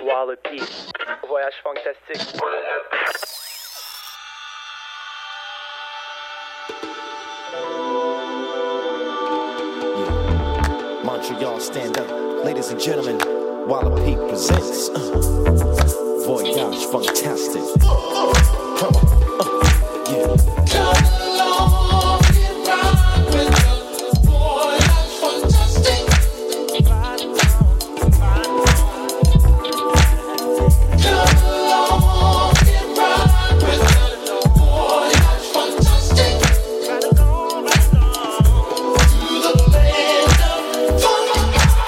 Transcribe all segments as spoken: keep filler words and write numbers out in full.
Wallopy, voyage fantastique. Yeah. Montreal, stand up. Ladies and gentlemen, Wallopy presents uh, Voyage Fantastic. Come on, uh, yeah. Come along and ride with us, Voyage Fantastic. Come along and ride with us, Voyage Fantastic. To the land of fun.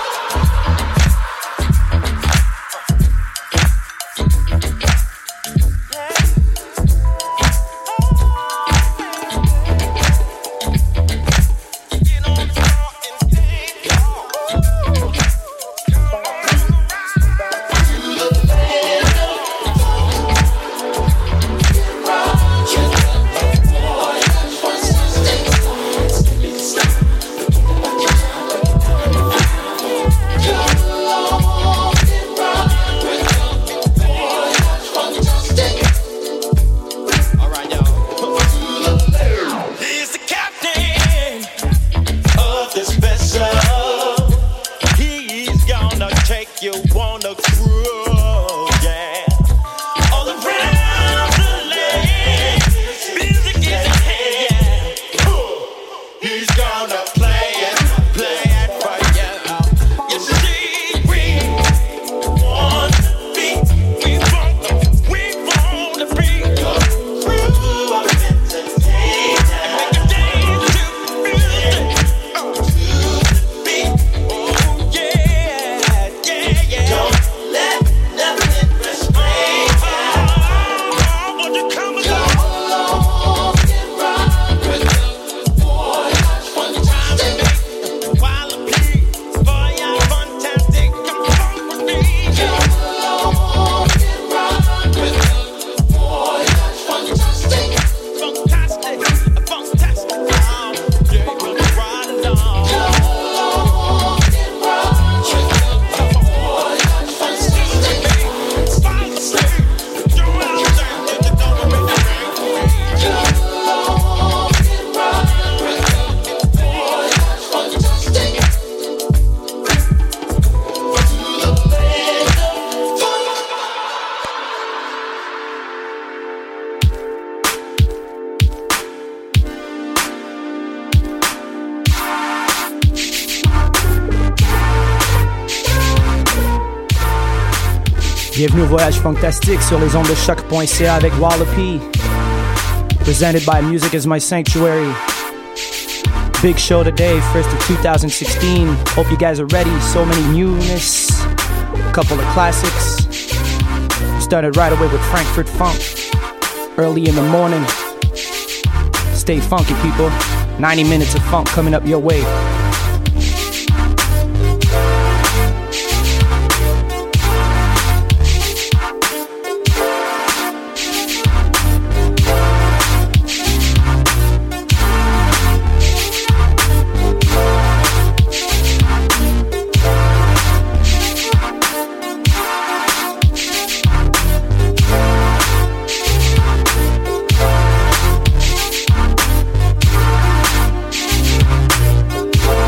Bienvenue au Voyage Fantastique sur les ondes de choc point c a avec Wallopy. Presented by Music is My Sanctuary. Big show today, first of two thousand sixteen. Hope you guys are ready. So many newness, a couple of classics. We started right away with Frankfurt Funk, early in the morning. Stay funky, people. ninety minutes of funk coming up your way. Come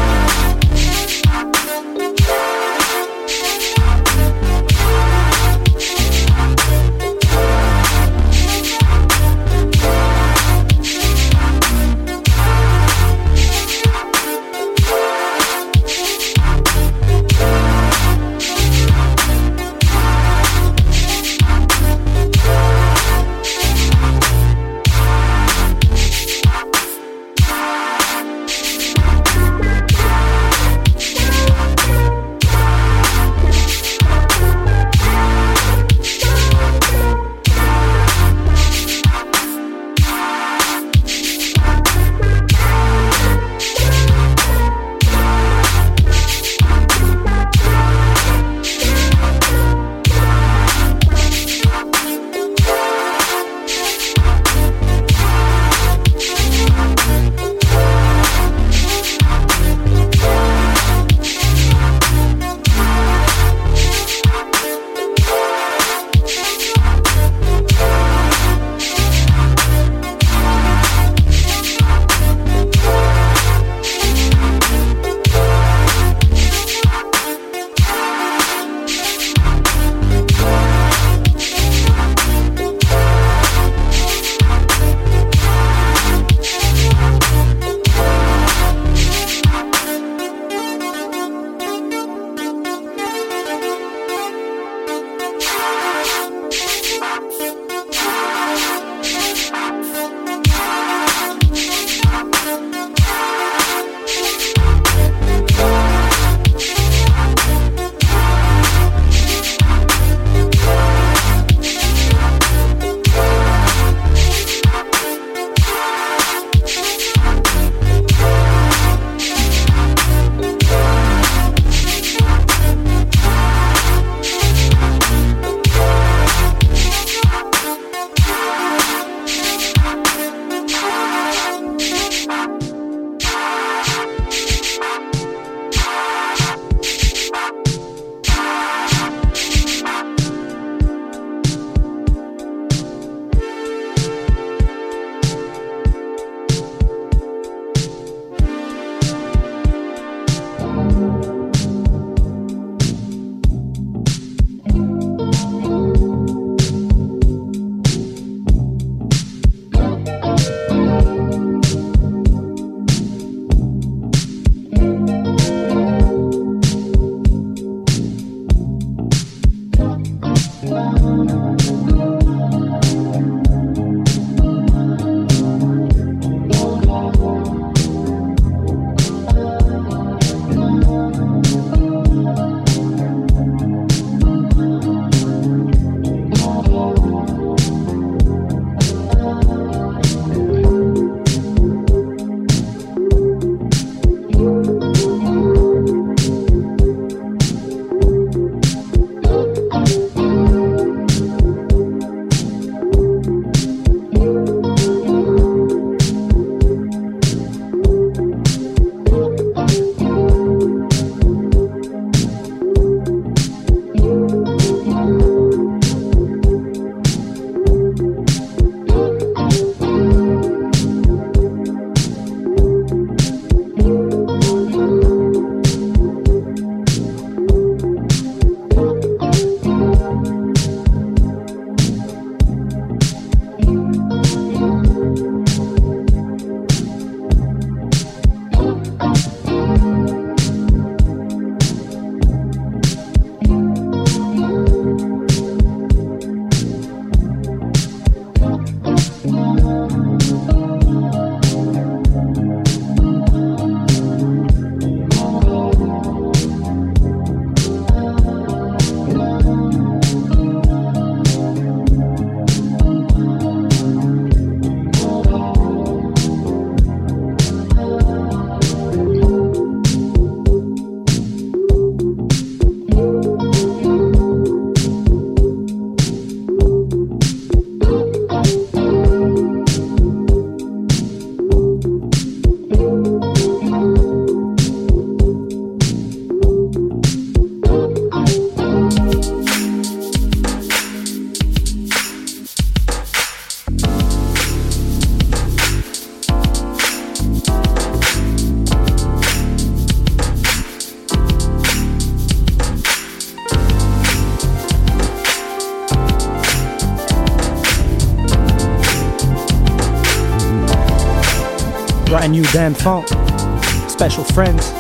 Brand new damn funk. Special friends.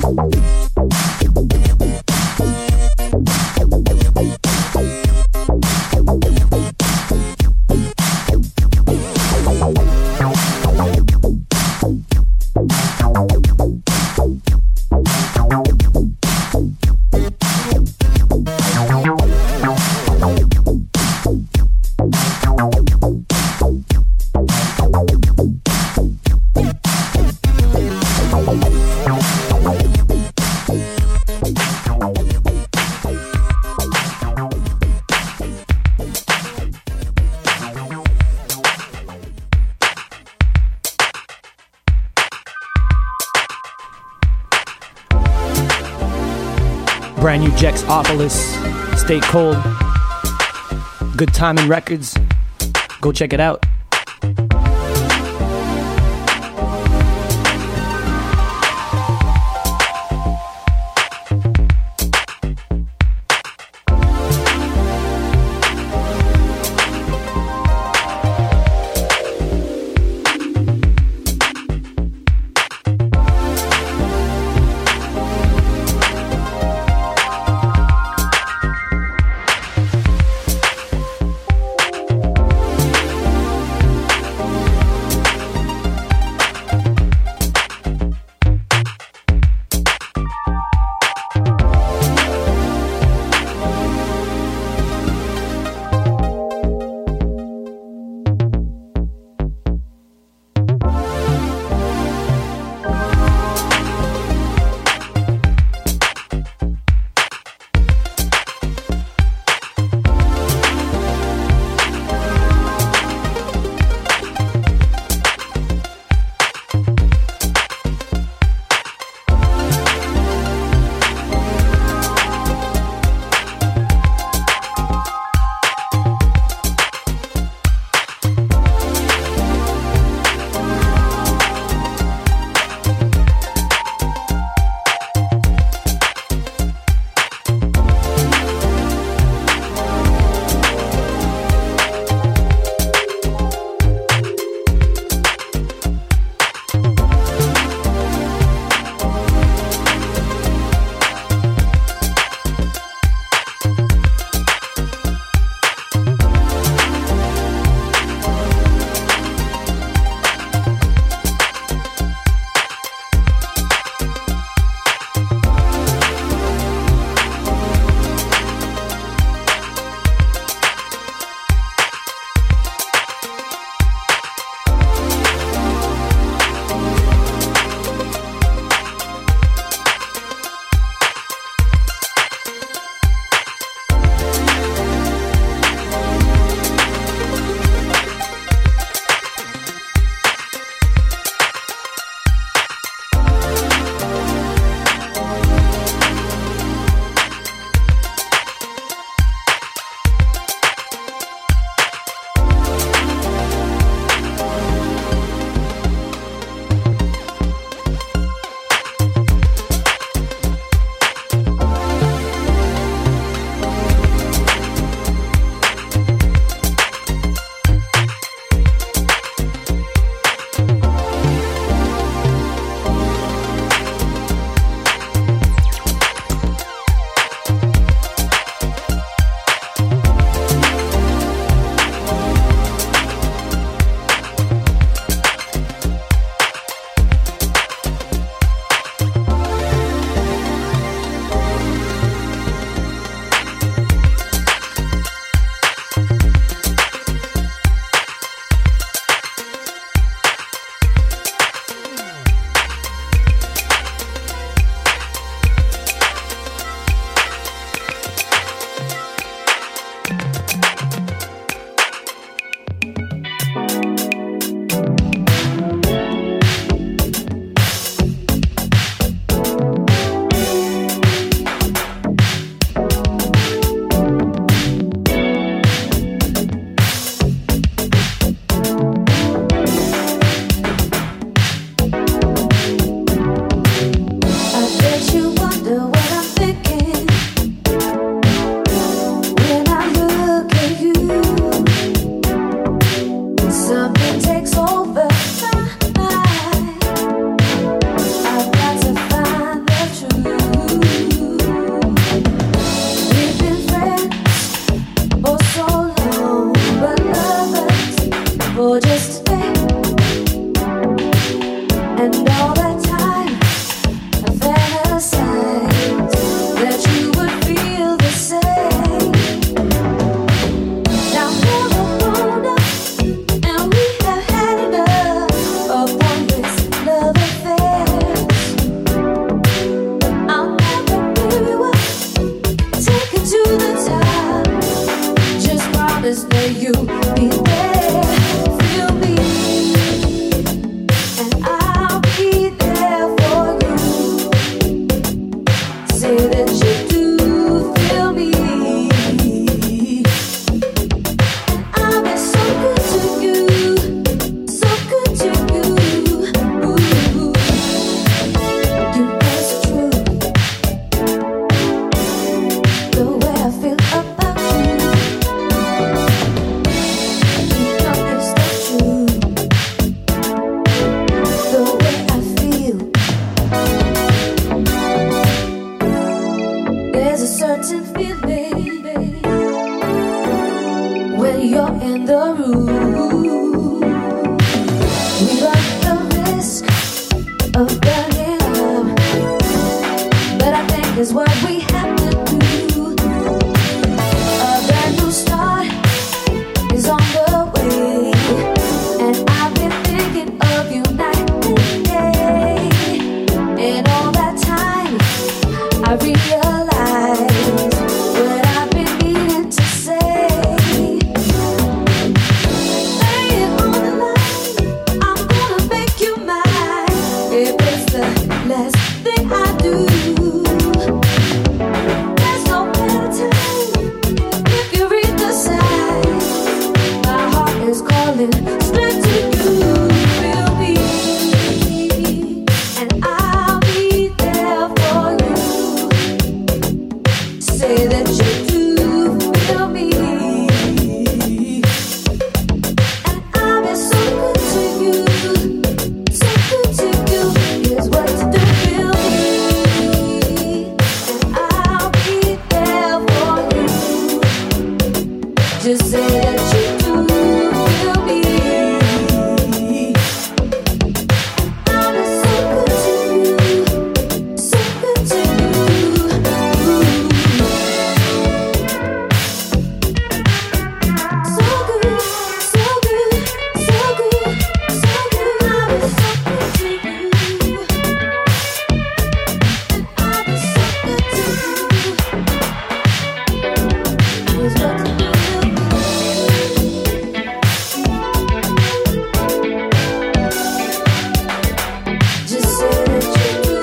Brand new Jexopolis, Stay Cold, Good Timing Records. Go check it out. certain feeling when you're in the room. We run the risk of burning up, but I think it's what we have to do. A brand new start is on the way, and I've been thinking of you night and day. And all that time I realized what I've been needing to say. Lay it on the line, I'm gonna make you mine. If it's the last thing I do, there's no better time. If you read the signs, my heart is calling straight to you. Feel me, and I'll be there for you. Say that you do feel me, and I'll be so good to you, so good to you. Here's what to do, feel me, and I'll be there for you. Just say that you do feel me, and I'll be so good to you, so good to you. So good, so good, so good, so good. I'll be so good to you, and I'll be so good to you. Here's what to do. Just say that you do.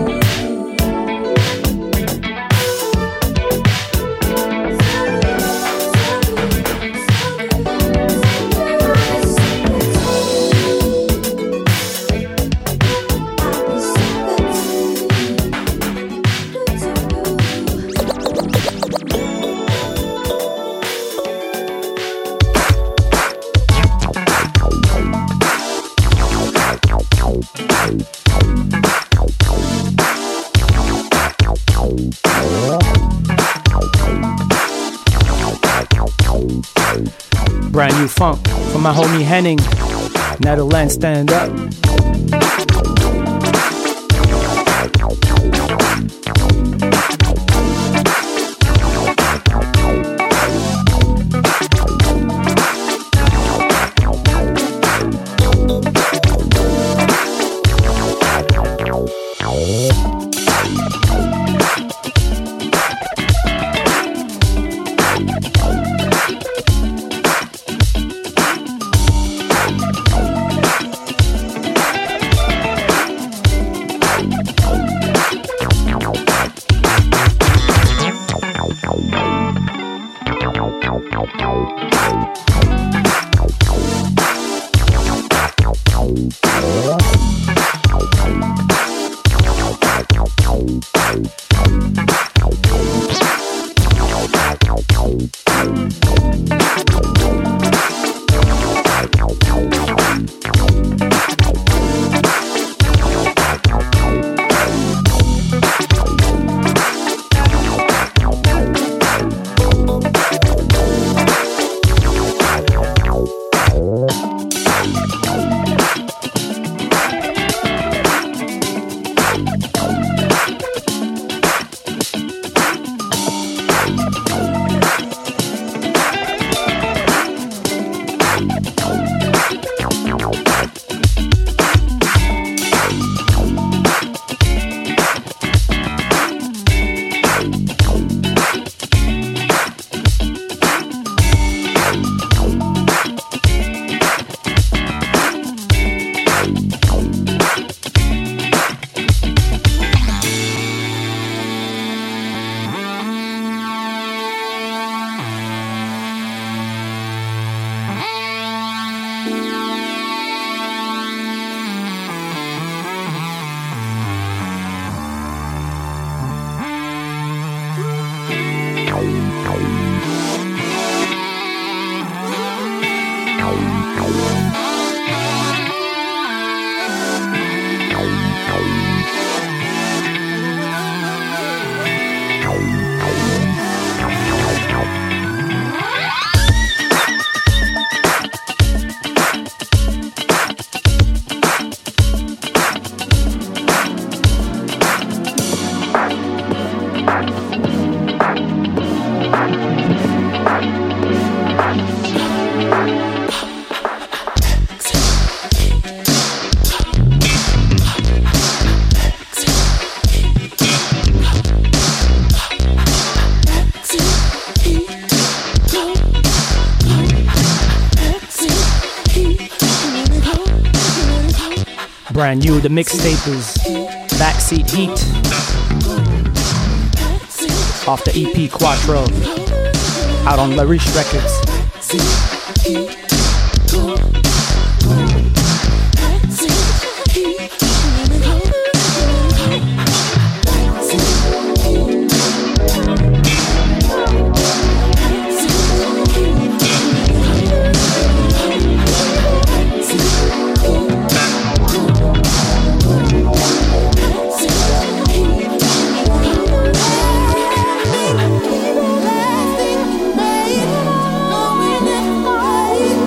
Brand new funk from my homie Henning. Netherlands, stand up. Ow. brand new. The mixtape is Backseat Heat off the E P Quattro, out on La Riche Records. Going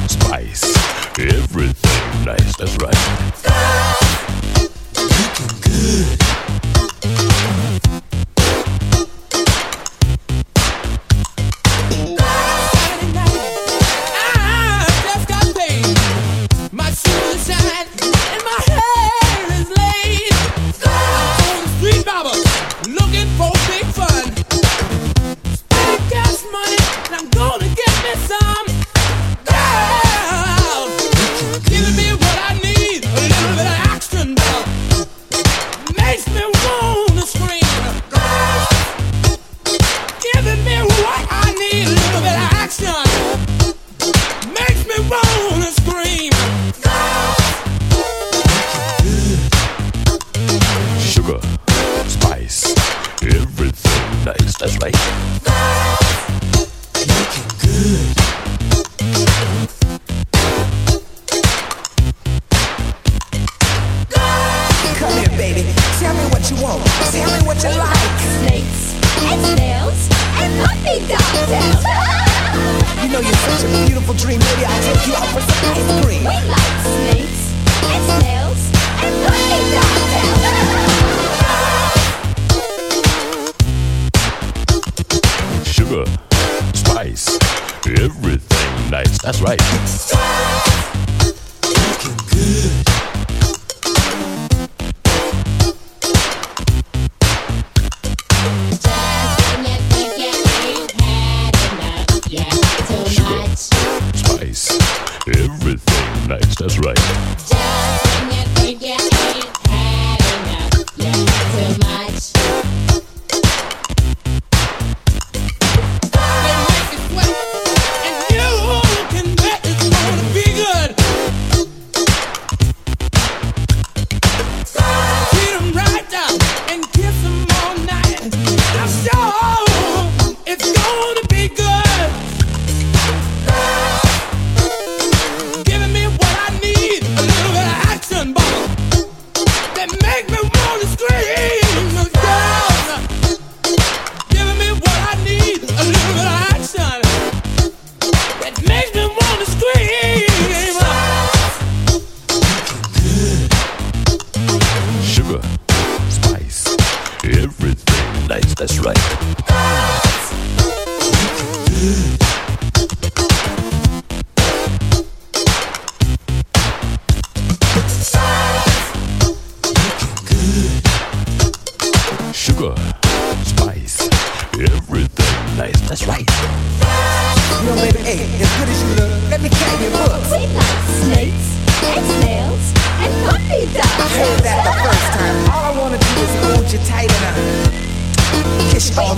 spice, everything nice, that's right. Looking good. All I wanna do is hold you tight enough, kiss you all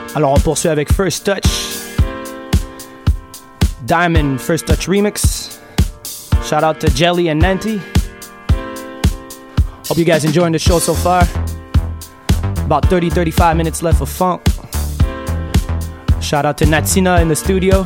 Alors on poursuit avec First Touch, Diamond First Touch Remix. Shout out to Jelly and Nanti. Hope you guys enjoying the show so far. About thirty to thirty-five minutes left of funk. Shout out to Natsina in the studio.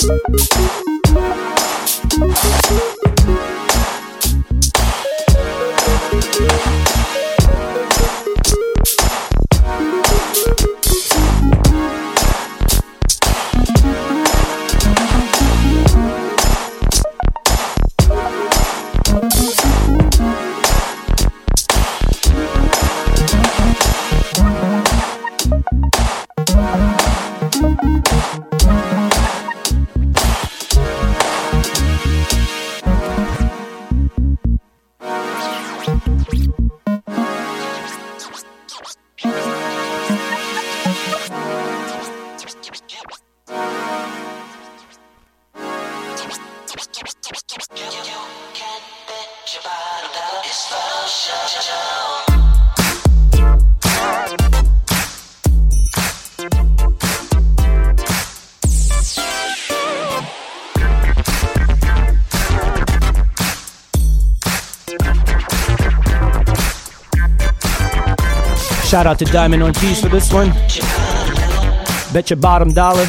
Shout out to Diamond Ortiz for this one. Bet your bottom dollar.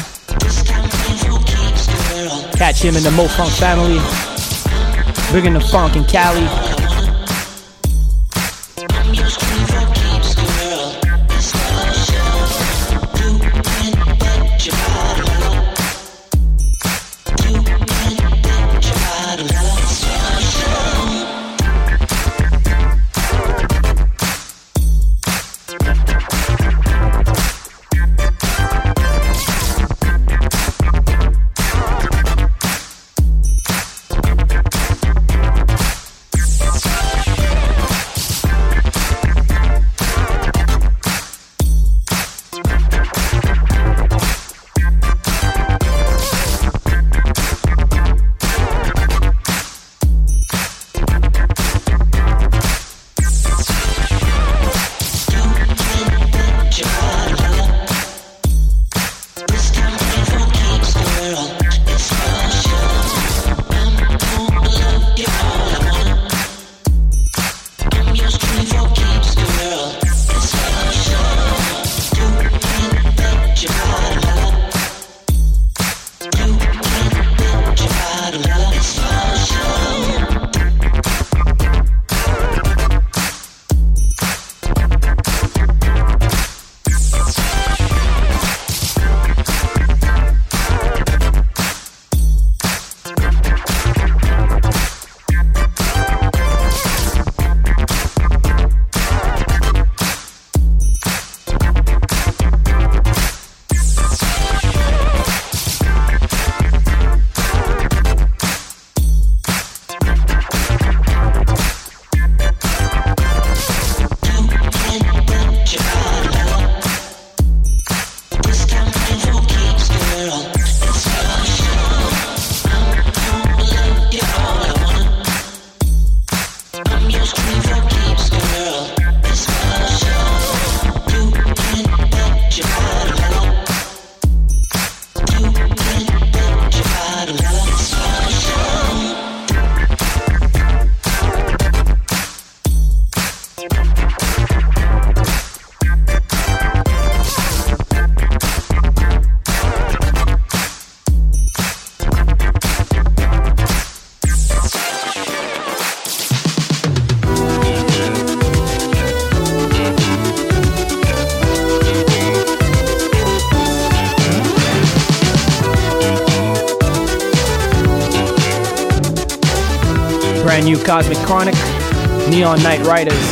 Catch him in the Mo Funk family. Bringing the funk in Cali. Brand new Cosmic Chronic, Neon Night Riders.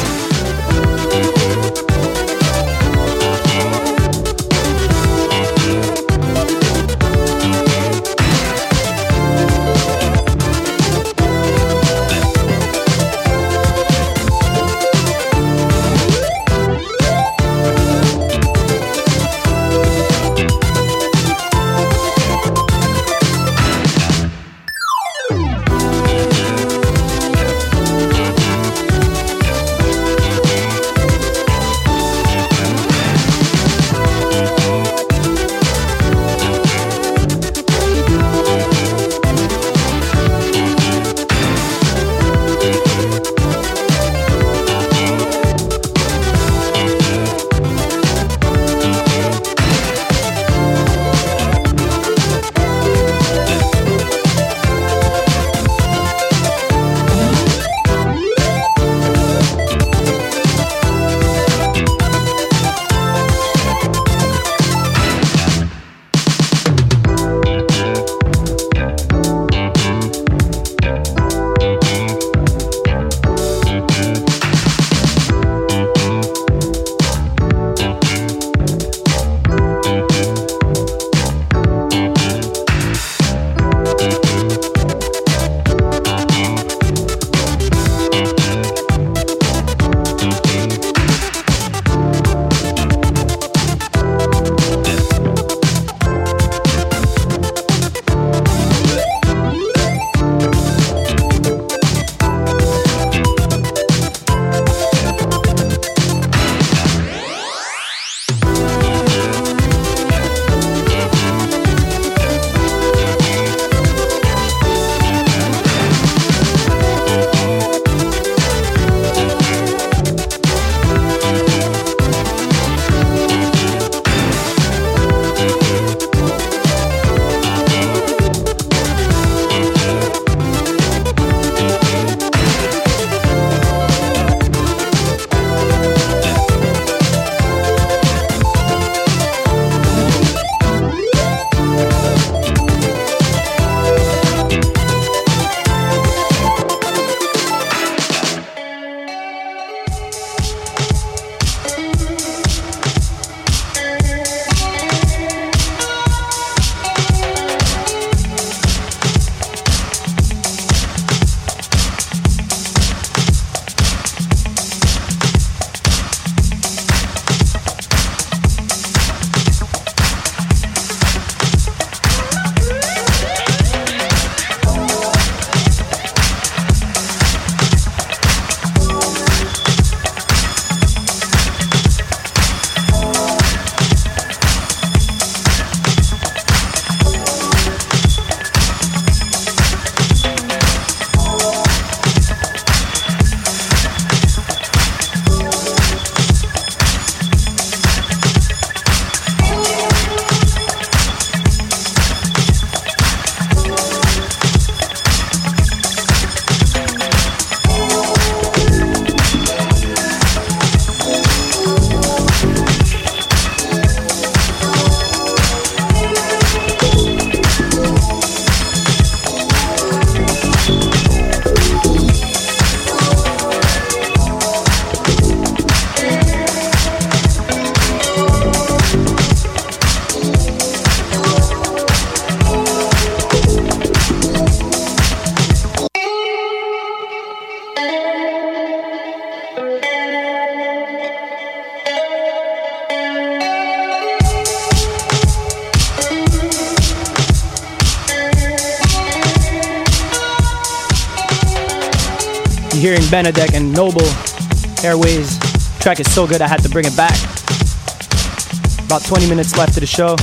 You're hearing Benedek and Noble Airways. The track is so good I had to bring it back. About twenty minutes left of the show.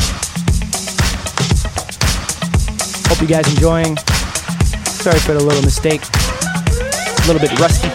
Hope you guys enjoying. Sorry for the little mistake. A little bit rusty.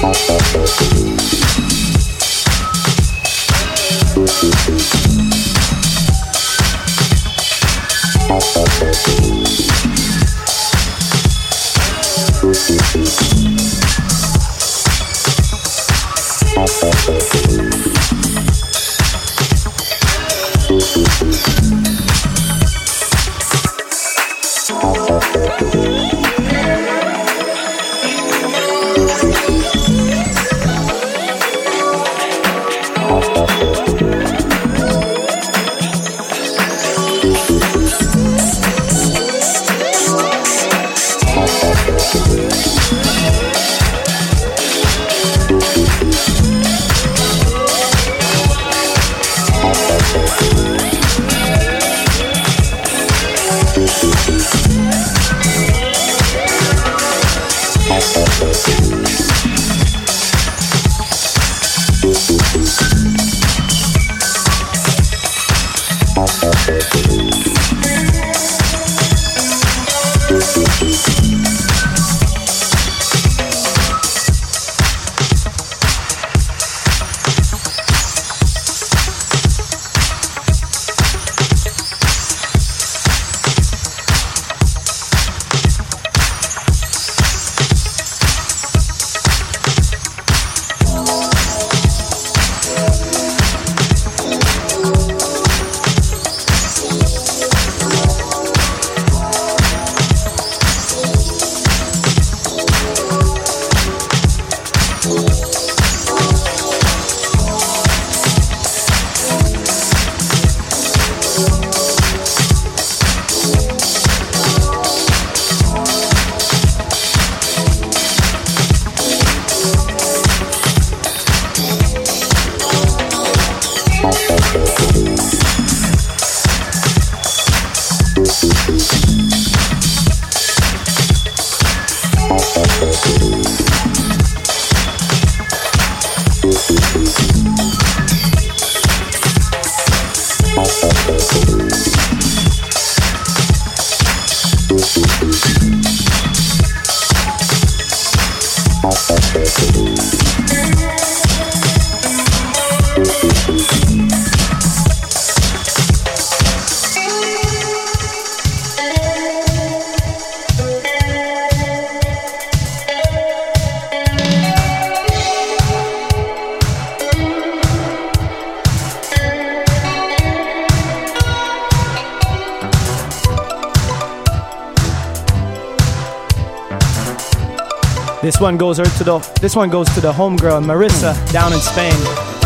This one goes her to the this one goes to the homegirl Marissa down in Spain.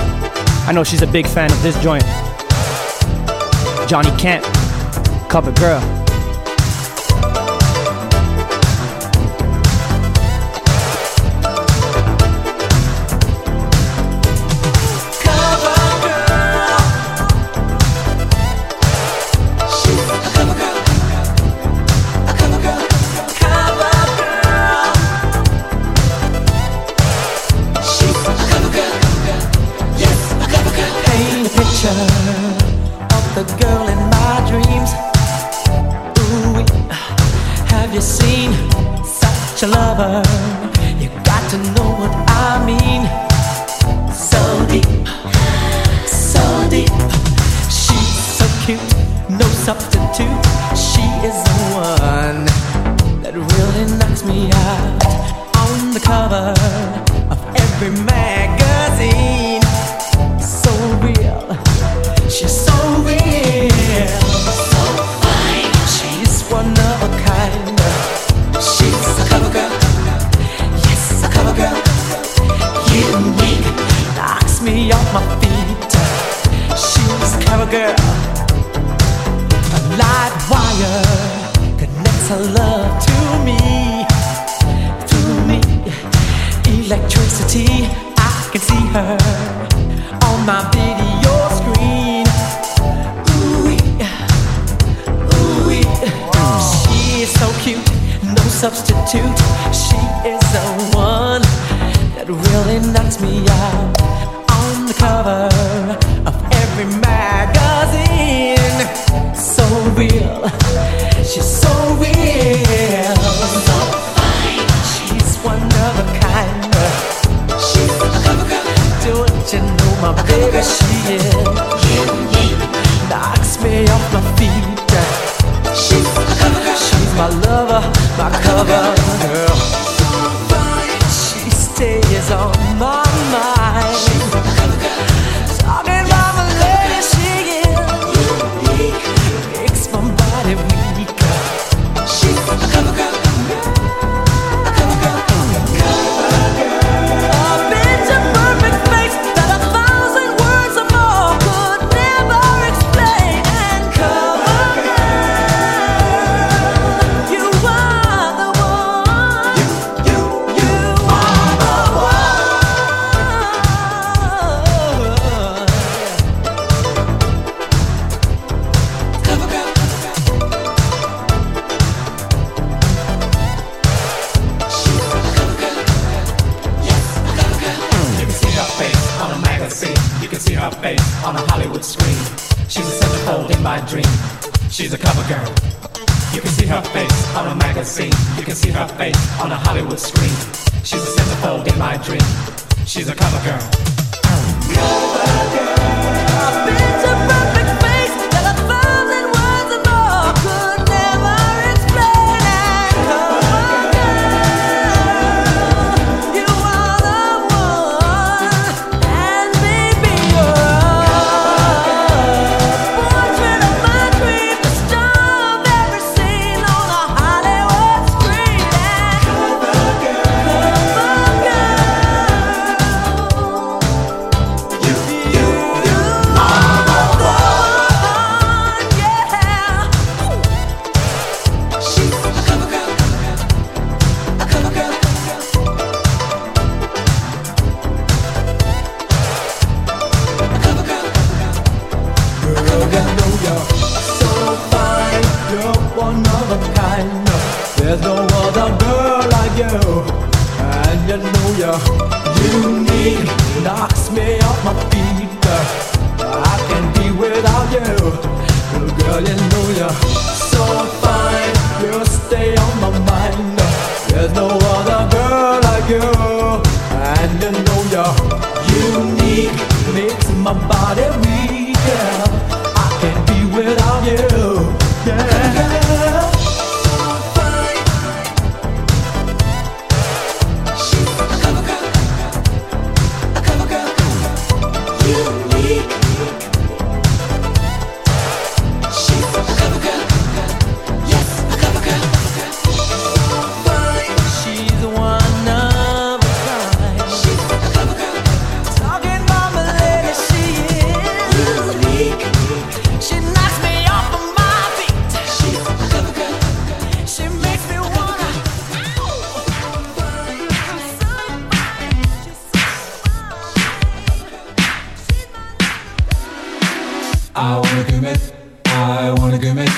I know she's a big fan of this joint. Johnny Kent, Cover Girl. Lover, you got to know what I mean. So deep, so deep. She's so cute, no substitute. She is the one that really knocks me out. On the cover of every magazine. So real, she's so real. So fine, she's one of a kind. She's a cover girl, yes, a cover girl. Unique, knocks me off my feet. She's a cover girl. A light wire connects her love to me. Through me, electricity, I can see her on my video screen. Ooh-wee, ooh-wee. She is so cute, no substitute. She is the one that really knocks me out. On the cover of every magazine. So real, she's so real. So fine, she's one of a kind. my baby, she is. Knocks me off my feet. She's a cover girl. She's my lover, my cover girl. She stays on my mind. She's a cover girl. Talking about my lady, she is. Makes my body weak. She's a cover girl. A cover girl. A picture perfect face that a thousand words or more could never explain. And cover girl, you are the one. You, you, you are the one. Cover girl. She's a cover girl. Yes, a cover girl. You can see her face on a magazine. You can see her face on a Hollywood screen. She's a centerfold in my dream. She's a cover girl. You can see her face on a magazine. You can see her face on a Hollywood screen. She's a centerfold in my dream. She's a cover girl. A picture perfect face that a thousand words or more could never explain. And cover girl, you are the one. And baby, you're a portrait of my dream, the star of every scene on a Hollywood screen. And cover girl, you, you, you are the one, yeah. She's a cover girl, a cover girl. A cover girl. Girl, I know you're so fine. You're one of a kind. There's no other girl like you. And you know you're unique. Knocks me off my feet. I can't be without you. Little girl, you know you're so fine. You stay on my mind. There's no other girl like you. And you know you're unique. Makes my body weak. Yeah. I can't be without you. Yeah. So fine. She's a cover girl. A cover girl. Unique. She's a cover girl. Yes, a cover girl. So fine. She's one of a kind. She's a cover girl. Talking about my lady, she is unique. She knocks me off of my feet. She's a cover girl. She makes me wanna. I'm so fine. She's so fine. I wanna commit, I wanna commit.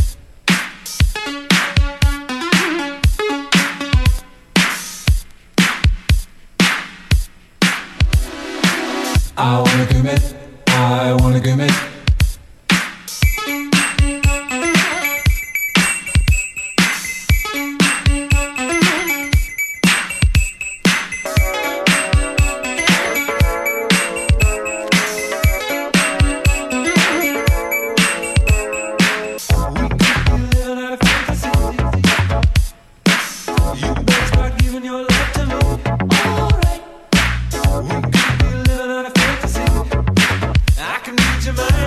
I wanna commit, I wanna commit. I can read your mind.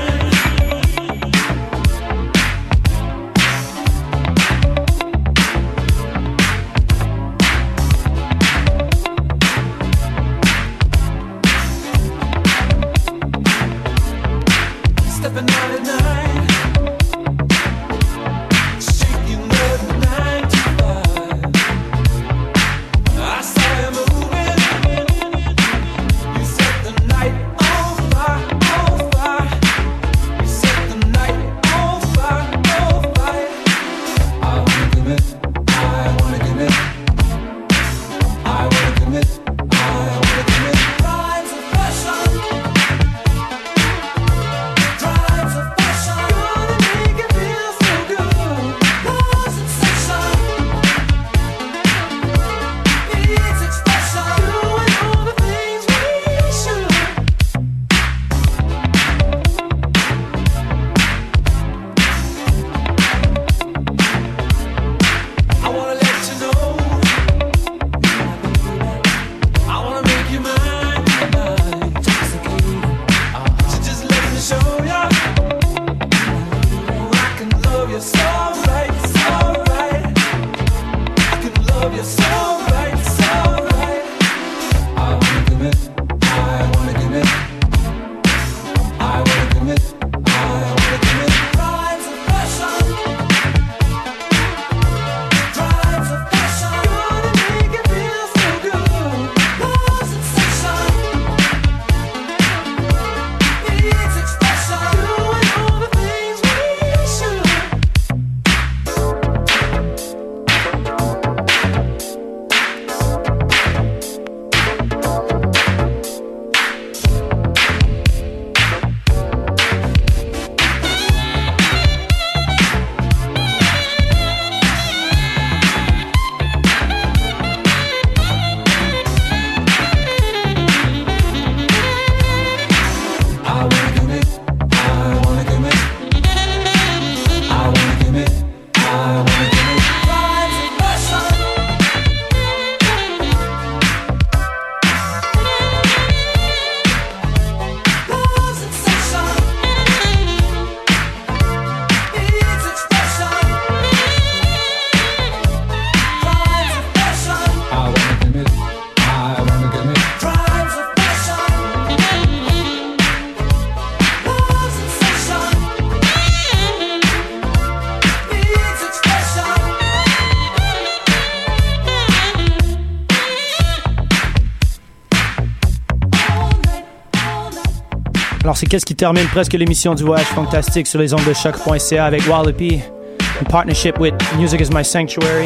Alors c'est qu'est-ce qui termine presque l'émission du Voyage Fantastique sur les ondes de choc point c a avec Wallopy in partnership with Music is My Sanctuary.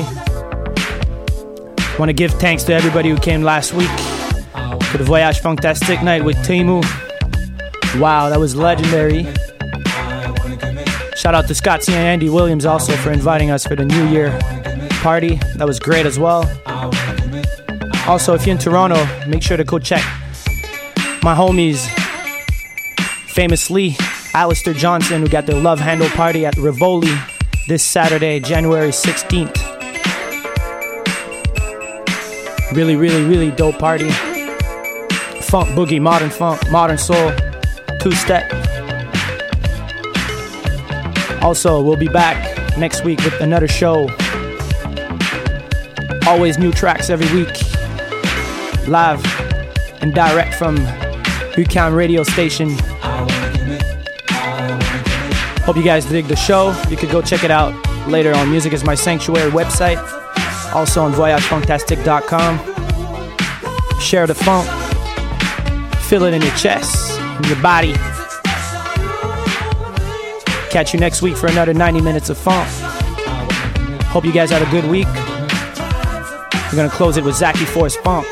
I want to give thanks to everybody who came last week to the Voyage Fantastique night with Temu. Wow, that was legendary. Shout out to Scott C and Andy Williams also for inviting us for the New Year party. That was great as well. Also, if you're in Toronto, make sure to go check my homies, famously Alistair Johnson, who got their Love Handle party at Rivoli this Saturday, January sixteenth. Really, really, really dope party. Funk boogie, modern funk, modern soul, two-step. Also, we'll be back next week with another show. Always new tracks every week. Live and direct from UQAM radio station. Hope you guys dig the show. You could go check it out later on Music is My Sanctuary website. Also on voyage fantastique dot com. Share the funk. Feel it in your chest, in your body. Catch you next week for another ninety minutes of funk. Hope you guys had a good week. We're gonna close it with Zaki Force Funk.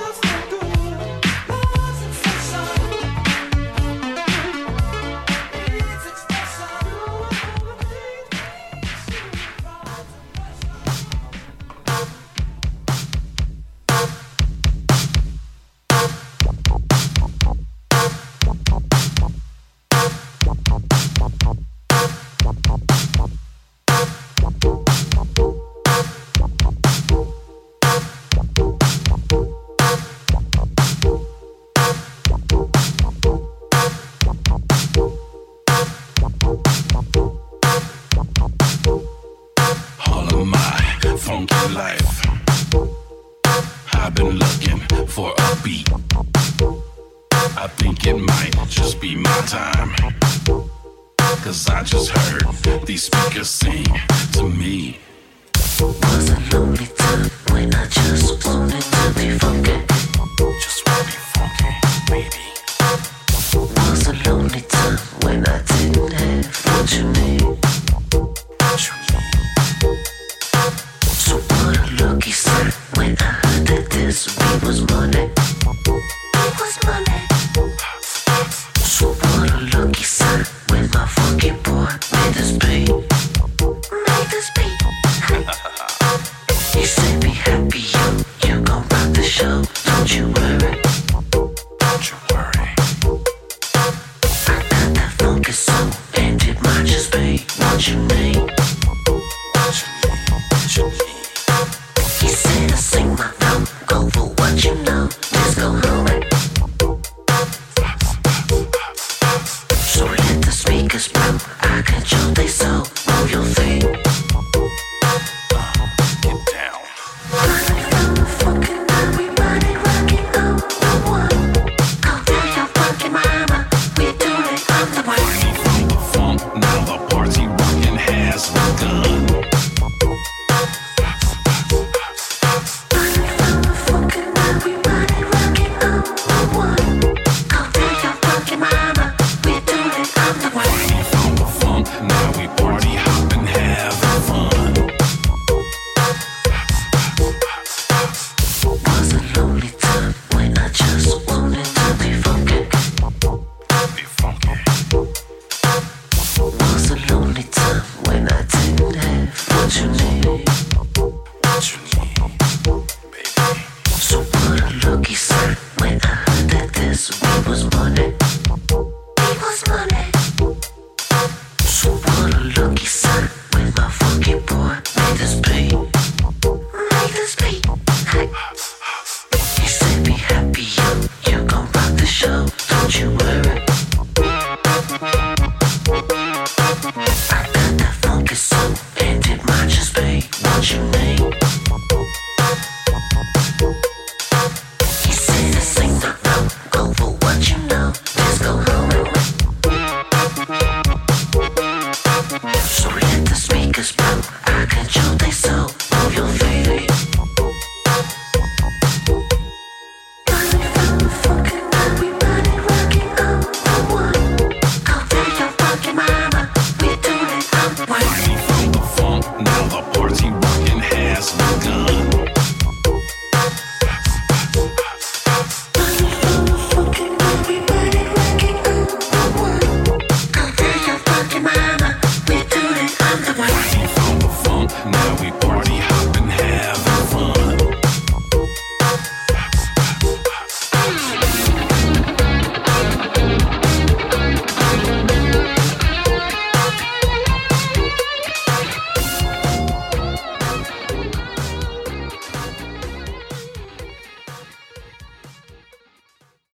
So what a lucky sight when I heard that this we was running.